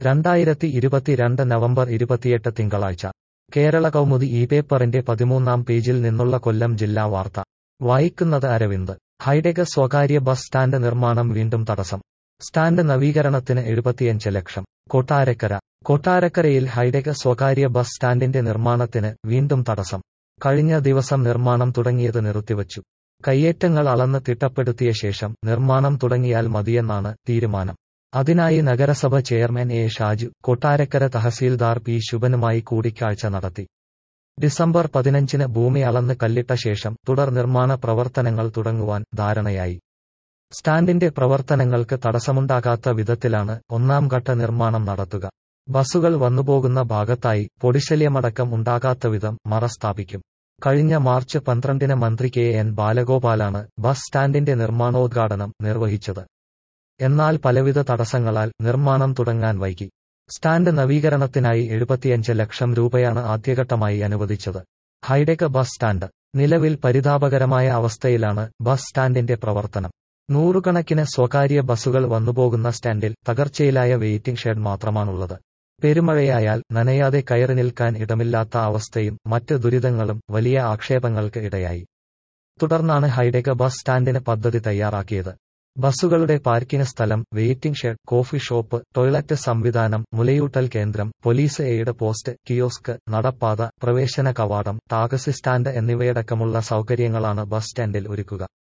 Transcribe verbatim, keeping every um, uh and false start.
രണ്ടായിരത്തി ഇരുപത്തിരണ്ട് നവംബർ ഇരുപത്തിയെട്ട് തിങ്കളാഴ്ച കേരള കൗമുദി ഈ പേപ്പറിന്റെ പതിമൂന്നാം പേജിൽ നിന്നുള്ള കൊല്ലം ജില്ലാ വാർത്ത വായിക്കുന്നത് അരവിന്ദ്. ഹൈടെക് സ്വകാര്യ ബസ് സ്റ്റാൻഡ് നിർമ്മാണം വീണ്ടും തടസ്സം. സ്റ്റാൻഡ് നവീകരണത്തിന് എഴുപത്തിയഞ്ച് ലക്ഷം. കൊട്ടാരക്കര കൊട്ടാരക്കരയിൽ ഹൈടെക് സ്വകാര്യ ബസ് സ്റ്റാൻഡിന്റെ നിർമ്മാണത്തിന് വീണ്ടും തടസ്സം. കഴിഞ്ഞ ദിവസം നിർമ്മാണം തുടങ്ങിയത് നിർത്തിവച്ചു. കയ്യേറ്റങ്ങൾ അളന്ന് തിട്ടപ്പെടുത്തിയ ശേഷം നിർമ്മാണം തുടങ്ങിയാൽ മതിയെന്നാണ് തീരുമാനം. അതിനായി നഗരസഭ chairman A Shaju Kottarakkara tahsildar P ശുഭനുമായി കൂടിക്കാഴ്ച നടത്തി. ഡിസംബർ പതിനഞ്ചിന് ഭൂമി അളന്ന് കല്ലിട്ട ശേഷം തുടർ നിർമ്മാണ പ്രവർത്തനങ്ങൾ തുടങ്ങുവാൻ ധാരണയായി. സ്റ്റാൻഡിന്റെ പ്രവർത്തനങ്ങൾക്ക് തടസ്സമുണ്ടാകാത്ത വിധത്തിലാണ് ഒന്നാം ഘട്ട നിർമ്മാണം നടത്തുക. ബസുകൾ വന്നുപോകുന്ന ഭാഗത്തായി പൊടിശല്യമടക്കം ഉണ്ടാകാത്ത വിധം മറ സ്ഥാപിക്കും. കഴിഞ്ഞ മാർച്ച് പന്ത്രണ്ടിന് മന്ത്രി കെ എൻ ബാലഗോപാലാണ് ബസ് സ്റ്റാൻഡിന്റെ നിർമ്മാണോദ്ഘാടനം നിർവഹിച്ചത്. എന്നാൽ പലവിധ തടസ്സങ്ങളാൽ നിർമ്മാണം തുടങ്ങാൻ വൈകി. സ്റ്റാൻഡ് നവീകരണത്തിനായി എഴുപത്തിയഞ്ച് ലക്ഷം രൂപയാണ് ആദ്യഘട്ടമായി അനുവദിച്ചത്. ഹൈടെക് ബസ് സ്റ്റാൻഡ് നിലവിൽ പരിതാപകരമായ അവസ്ഥയിലാണ് ബസ് സ്റ്റാൻഡിന്റെ പ്രവർത്തനം. നൂറുകണക്കിന് സ്വകാര്യ ബസുകൾ വന്നുപോകുന്ന സ്റ്റാൻഡിൽ തകർച്ചയിലായ വെയിറ്റിംഗ് ഷെഡ് മാത്രമാണുള്ളത്. പെരുമഴയായാൽ നനയാതെ കയറി നിൽക്കാൻ ഇടമില്ലാത്ത അവസ്ഥയും മറ്റ് ദുരിതങ്ങളും വലിയ ആക്ഷേപങ്ങൾക്ക് ഇടയായി. തുടർന്നാണ് ഹൈടെക് ബസ് സ്റ്റാൻഡിന് പദ്ധതി തയ്യാറാക്കിയത്. ബസുകളുടെ പാർക്കിംഗ് സ്ഥലം, waiting shed, coffee shop, toilet സംവിധാനം, മുലയൂട്ടൽ കേന്ദ്രം, പോലീസ് എയ്ഡ് പോസ്റ്റ്, കിയോസ്ക്, നടപ്പാത, പ്രവേശന കവാടം, ടാക്സി സ്റ്റാൻഡ് എന്നിവയടക്കമുള്ള സൗകര്യങ്ങളാണ് ബസ് സ്റ്റാൻഡിൽ ഒരുക്കുക.